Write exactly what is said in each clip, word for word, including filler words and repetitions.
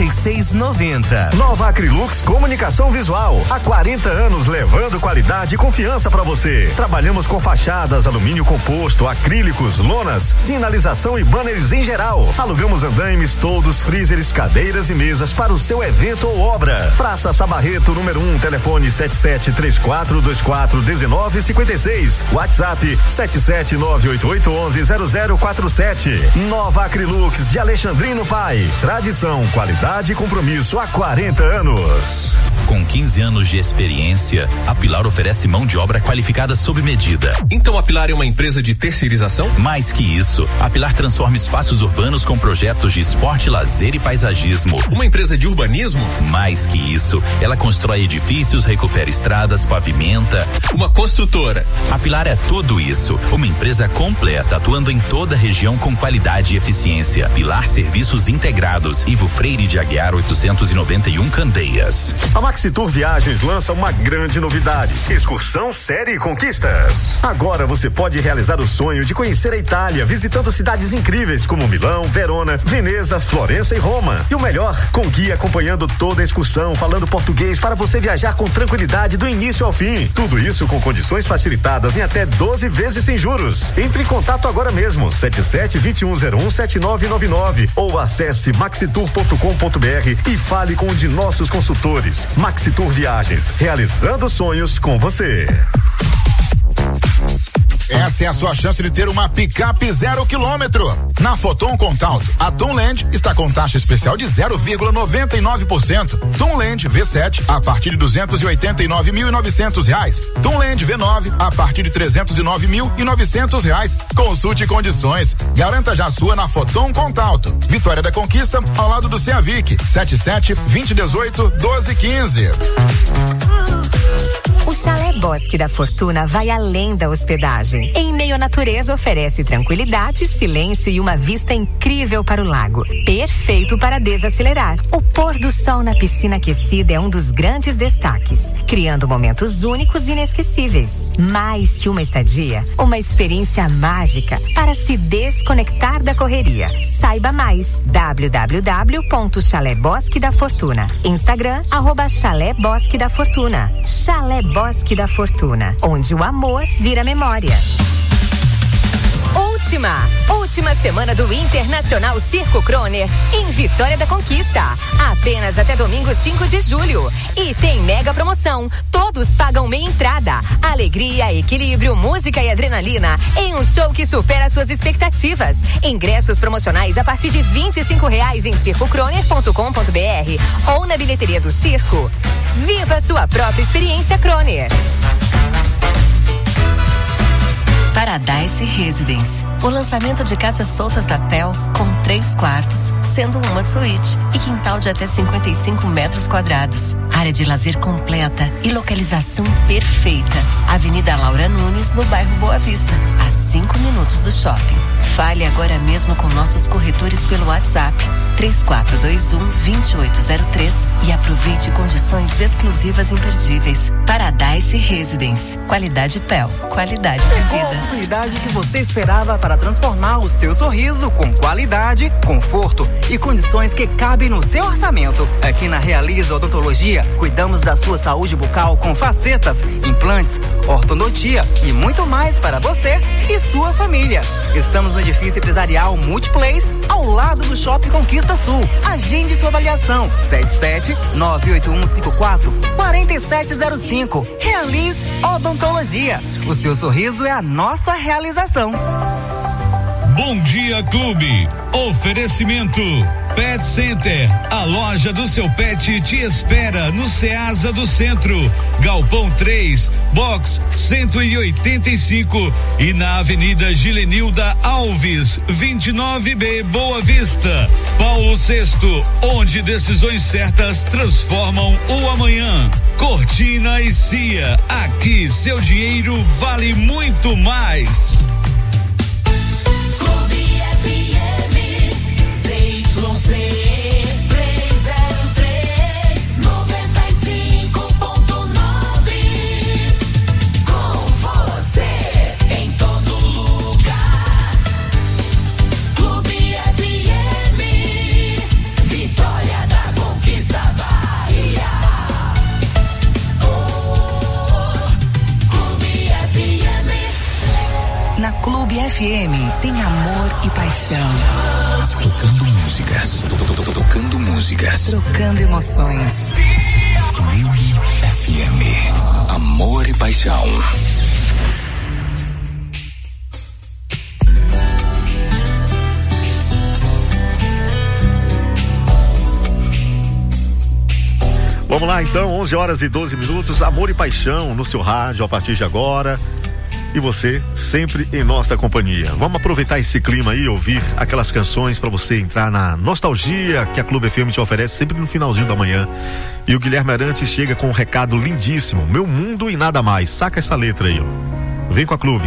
quarenta e seis noventa. Nova Acrylux Comunicação Visual. Há quarenta anos levando qualidade e confiança para você. Trabalhamos com fachadas, alumínio composto, acrílicos, lonas, sinalização e banners em geral. Alugamos andaimes, toldos, freezers, cadeiras e mesas para o seu evento ou obra. Praça Sabarreto, número um, telefone sete sete três quatro dois quatro um nove cinco seis. WhatsApp sete sete nove oito oito um um zero zero quatro sete. Nova Acrylux de Alexandrino Pai. Tradição, qualidade e compromisso há quarenta anos. Com quinze anos de experiência, a Pilar oferece mão de obra qualificada sob medida. Então a Pilar é uma empresa de terceirização? Mais que isso, a Pilar transforma espaços urbanos com projetos de esporte, lazer e paisagismo. Uma empresa de urbanismo? Mais que isso, ela constrói edifícios, recupera estradas, pavimenta. Uma construtora. A Pilar é tudo isso, uma empresa completa, atuando em toda a região com qualidade e eficiência. Pilar Serviços Integrados, Ivo Freire de Aguiar oitocentos e noventa e um, Candeias. A Maxitur Viagens lança uma grande novidade: excursão série Conquistas. Agora você pode realizar o sonho de conhecer a Itália, visitando cidades incríveis como Milão, Verona, Veneza, Florença e Roma. E o melhor, com guia acompanhando toda a excursão, falando português para você viajar com tranquilidade do início ao fim. Tudo isso com condições facilitadas em até doze vezes sem juros. Entre em contato agora mesmo, sete sete dois um zero um sete nove nove nove ou acesse maxitur ponto com ponto br e fale com um de nossos consultores. Maxitur Viagens, realizando sonhos com você. Essa é a sua chance de ter uma picape zero quilômetro. Na Foton Contalto, a Tunland está com taxa especial de zero vírgula noventa e nove por cento. Tunland V sete a partir de duzentos e oitenta e nove mil e novecentos reais. Tunland V nove a partir de trezentos e nove mil e novecentos reais. Consulte condições. Garanta já a sua na Foton Contalto. Vitória da Conquista, ao lado do Ceavic. sete sete, vinte, dezoito, doze, quinze. O Chalé Bosque da Fortuna vai além da hospedagem. Em meio à natureza, oferece tranquilidade, silêncio e uma vista incrível para o lago. Perfeito para desacelerar. O pôr do sol na piscina aquecida é um dos grandes destaques, criando momentos únicos e inesquecíveis. Mais que uma estadia, uma experiência mágica para se desconectar da correria. Saiba mais. w w w ponto chalé bosque da fortuna. Instagram, arroba Chalé Bosque da Fortuna. Chalé Bosque da Fortuna, onde o amor vira memória. Última, última semana do Internacional Circo Croner em Vitória da Conquista. Apenas até domingo cinco de julho. E tem mega promoção. Todos pagam meia entrada. Alegria, equilíbrio, música e adrenalina em um show que supera suas expectativas. Ingressos promocionais a partir de vinte e cinco reais em circo croner ponto com ponto br ou na bilheteria do circo. Viva sua própria experiência Croner. Paradise Residence. O lançamento de casas soltas da P E L com três quartos, sendo uma suíte e quintal de até cinquenta e cinco metros quadrados. Área de lazer completa e localização perfeita. Avenida Laura Nunes, no bairro Boa Vista, a cinco minutos do shopping. Fale agora mesmo com nossos corretores pelo WhatsApp três quatro dois um, dois oito zero três e aproveite condições exclusivas imperdíveis. Paradise Residence. Qualidade P E L. Qualidade de vida. Chegou a oportunidade que você esperava para transformar o seu sorriso com qualidade, conforto e condições que cabem no seu orçamento. Aqui na Realiza Odontologia, cuidamos da sua saúde bucal com facetas, implantes, ortodontia e muito mais para você e sua família. Estamos no edifício empresarial Multiplace, ao lado do Shopping Conquista Sul. Agende sua avaliação. sete sete nove oito um cinco quatro quatro sete zero cinco. Realize Odontologia. O seu sorriso é a nossa realização. Bom Dia Clube. Oferecimento Pet Center. A loja do seu pet te espera no Ceasa do Centro, Galpão três, box cento e oitenta e cinco e na Avenida Gilenilda Alves, vinte e nove B, Boa Vista. Paulo sexto, onde decisões certas transformam o amanhã. Cortina e Cia. Aqui seu dinheiro vale muito mais. três zero três, noventa e cinco ponto nove. Com você em todo lugar. Clube F M, Vitória da F M tem amor e paixão. Tocando músicas. Tocando músicas. Trocando emoções. Clube F M. Amor e paixão. Vamos lá então, onze horas e doze minutos, amor e paixão no seu rádio a partir de agora. E você sempre em nossa companhia. Vamos aproveitar esse clima aí, ouvir aquelas canções para você entrar na nostalgia que a Clube F M te oferece sempre no finalzinho da manhã. E o Guilherme Arantes chega com um recado lindíssimo: meu mundo e nada mais. Saca essa letra aí, ó. Vem com a Clube.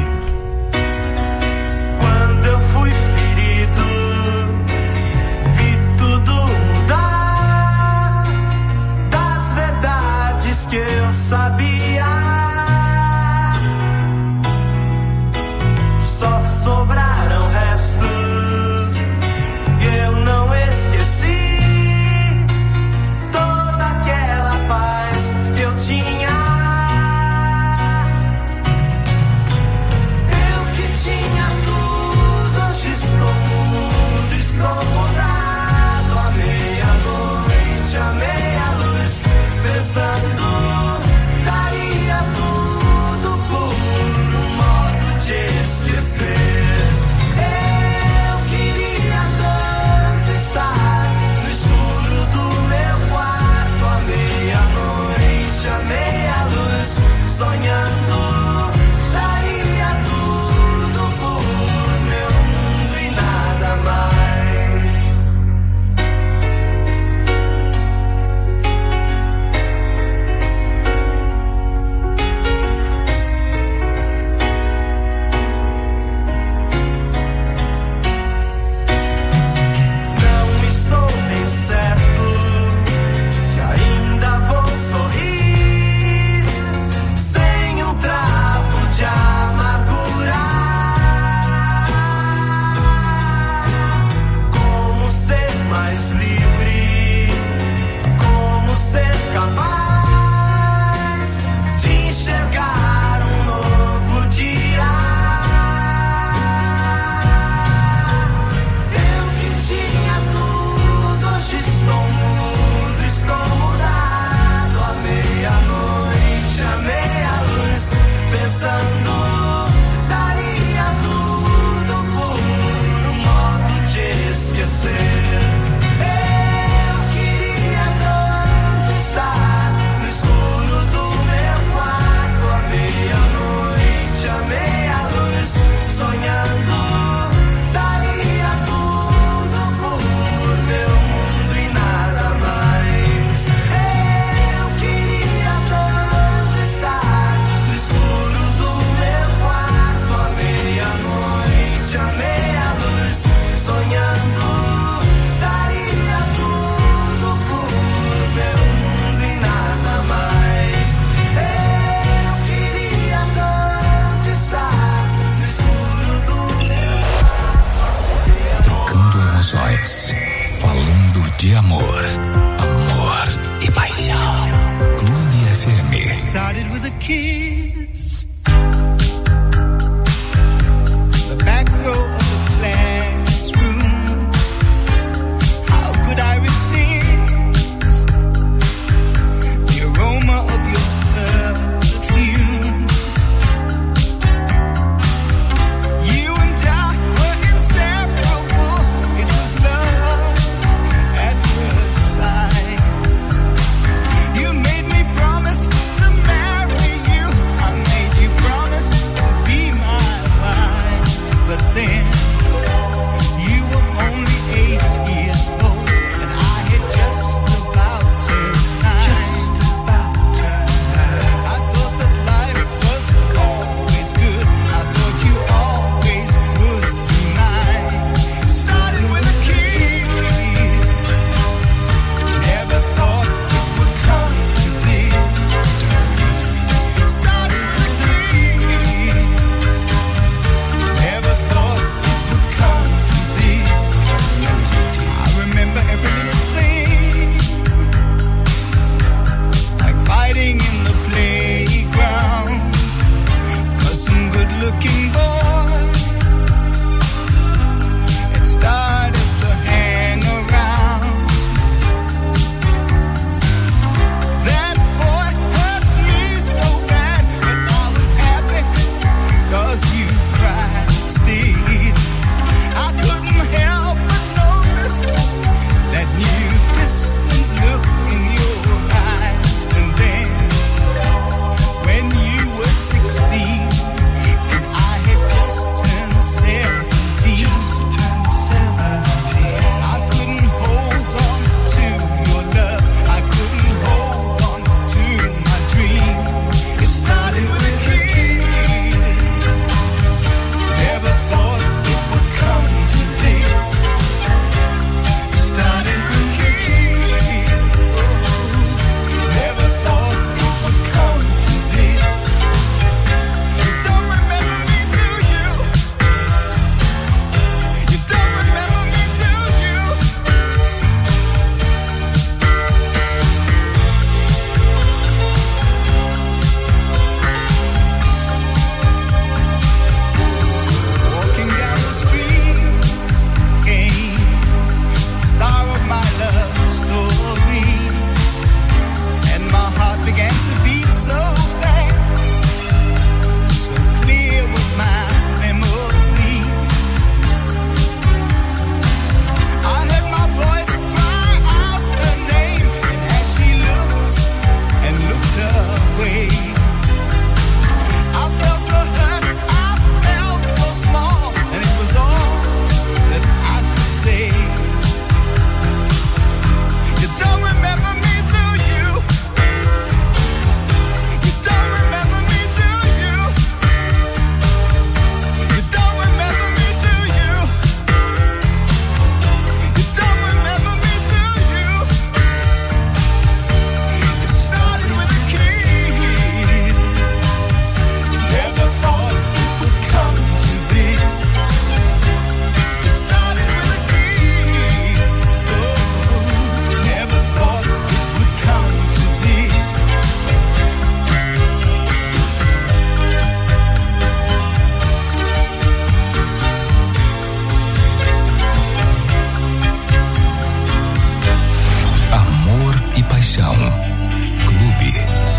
Quando eu fui ferido, vi tudo mudar. Das verdades que eu sabia, só sobraram restos e eu não esqueci toda aquela paz que eu tinha. Eu que tinha tudo, hoje estou mudo, estou mudado. À meia-noite, à meia-luz, pensando, daria tudo por um modo de esquecer. Eu queria tanto estar no escuro do meu quarto, à meia-noite, à meia-luz, sonhando, daria tudo por meu mundo e nada mais. Não estou bem certo que ainda vou sorrir sem um travo de amargura. Como ser mais livre? Como ser capaz de enxergar um novo dia? Eu que tinha tudo, hoje estou mudo, estou mudado. À meia-noite, à meia-luz, pensando, daria tudo por um modo de esquecer. Eu queria tanto estar no escuro do meu quarto, à meia-noite, à meia-luz, sonhando, daria tudo por meu mundo e nada mais. Eu queria tanto estar no escuro do meu quarto, à meia-noite, à meia-luz, sonhando, paixão. Clube.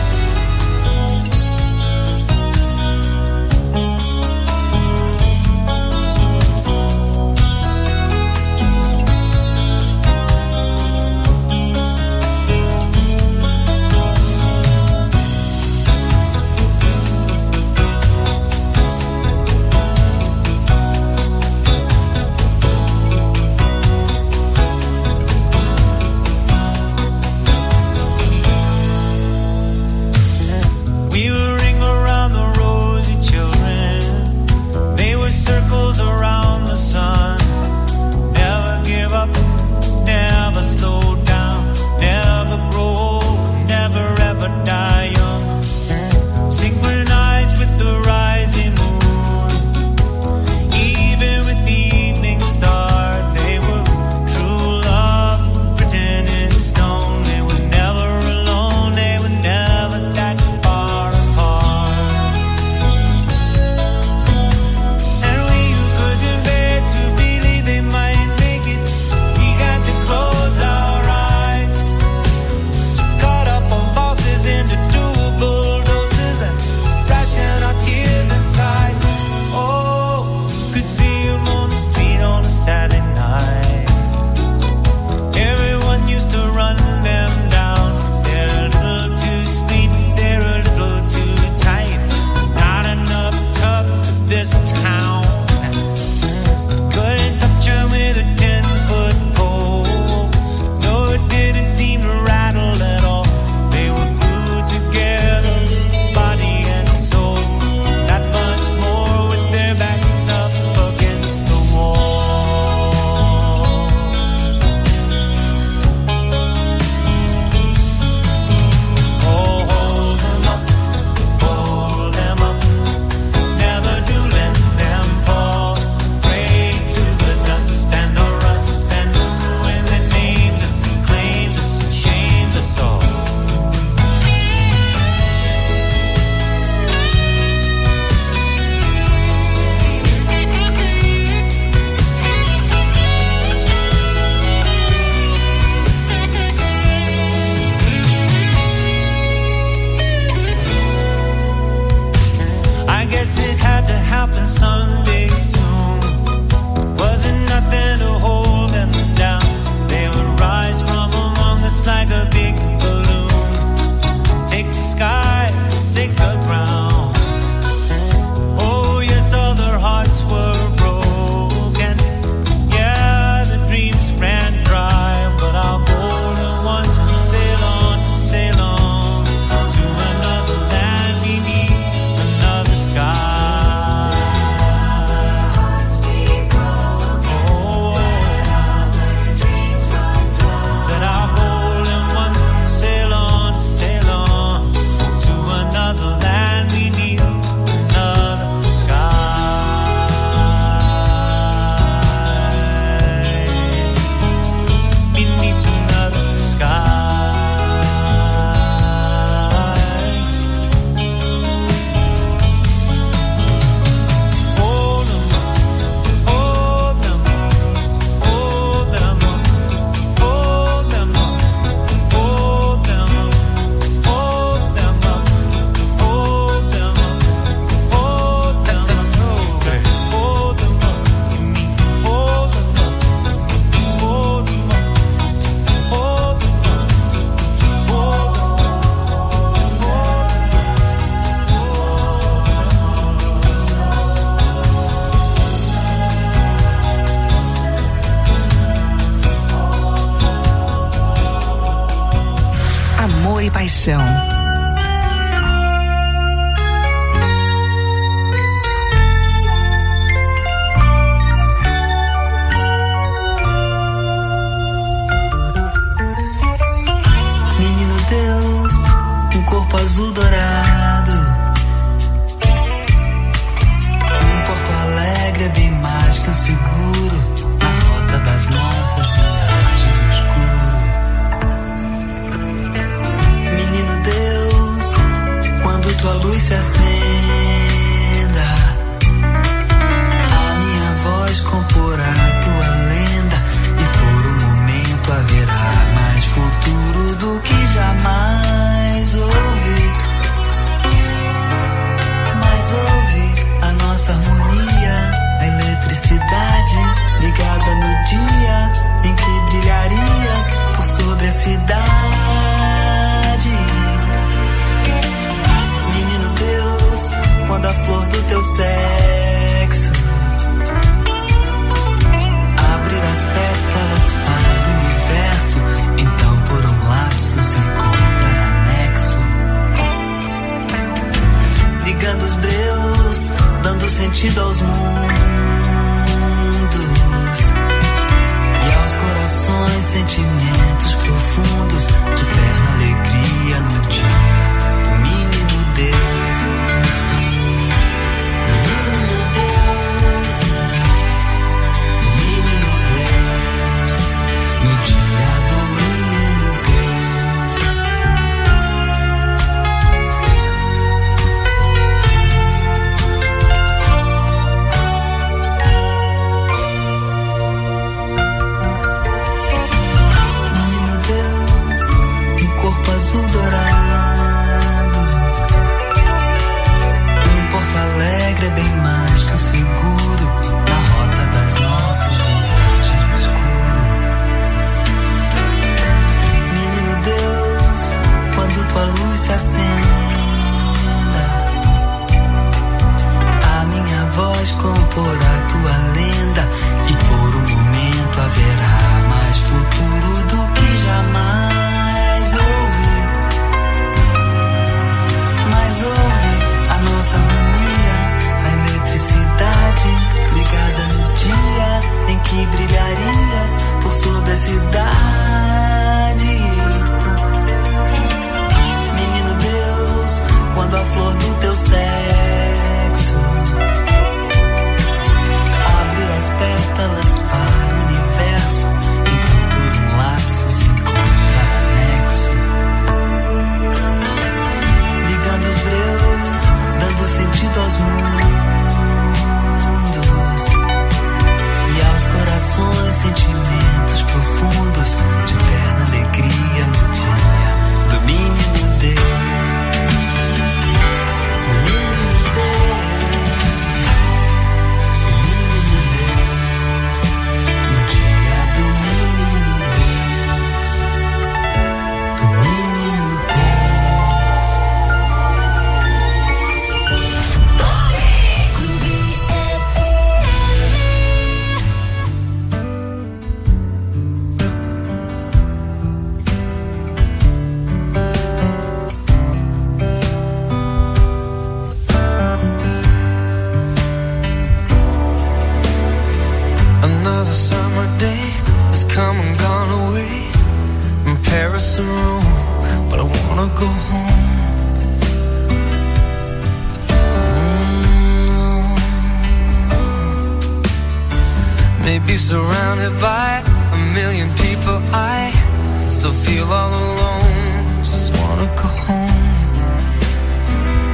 Paixão. Menino Deus, um corpo azul dourado. Um Porto Alegre é bem mais que um seguro. A rota das nossas viagens no escuro. Menino Deus, quando tua luz se acenda, a minha voz comporá tua lenda, e por um momento haverá mais futuro do que jamais. sentido aos mundos e aos corações sentimentos profundos de terna alegria no dia do menino Deus. Do menino Deus, do menino Deus, no dia do menino Deus. Menino Deus, um corpo azul dourado, um Porto Alegre é bem mais que o seguro na rota das nossas viagens no escuro. Menino Deus, quando tua luz se acenda, a minha voz comporá tua lenda e por um momento haverá mais futuro do que jamais ouvi. Mas ouve a nossa harmonia, a eletricidade ligada no dia em que brilharias por sobre a cidade. Menino Deus, quando a flor do teu sexo abrir as pétalas para o universo, então por um lapso se encontra anexo, ligando os breus, dando sentido aos mundos e aos corações sentimentos profundos de terna alegria no dia do menino Deus. Do menino Deus, do menino Deus, no dia do menino Deus, do menino Another summer day has come and gone away from Paris or Rome, but I wanna go home. Mm. Maybe surrounded by a million people, I still feel all alone.